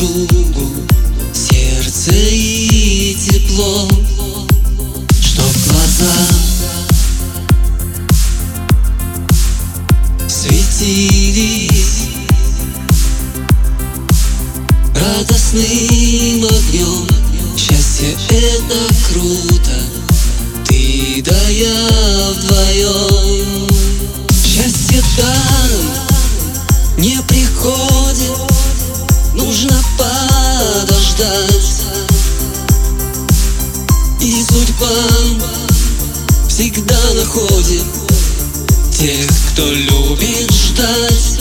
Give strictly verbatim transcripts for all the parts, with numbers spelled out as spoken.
другу сердце и тепло, чтоб глаза светились радостным огнем. Счастье — это круто, ты да я вдвоем. Счастье даром не приходит, нужно подождать. И судьба всегда находит тех, кто любит ждать.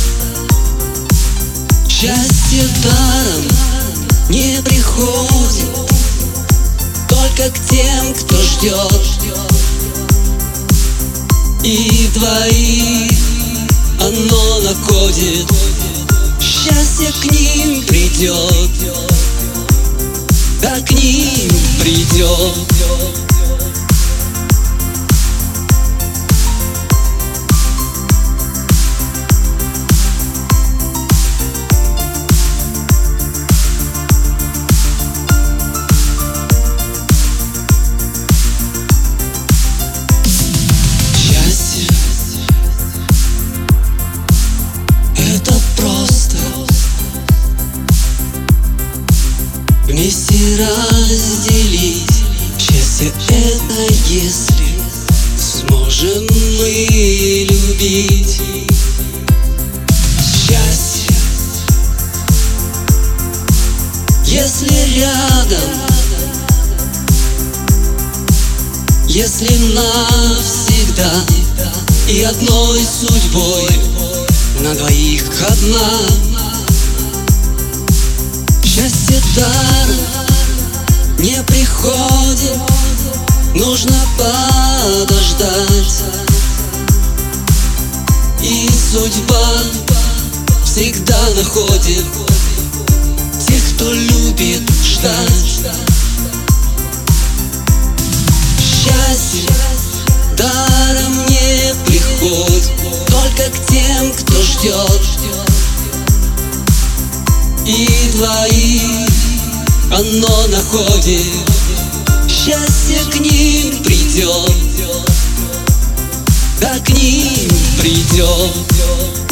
Счастье даром не приходит, только к тем, кто ждет. И двоих оно находит, счастье к ним придет, да к ним придет. Вместе разделить счастье — это если сможем мы любить. Счастье, если рядом, если навсегда, и одной судьбой на двоих одна. Счастье даром не приходит, нужно подождать. И судьба всегда находит тех, кто любит ждать. Счастье даром не приходит, только к тем, кто ждет. И двоих оно находит, счастье к ним придет, да к ним придет.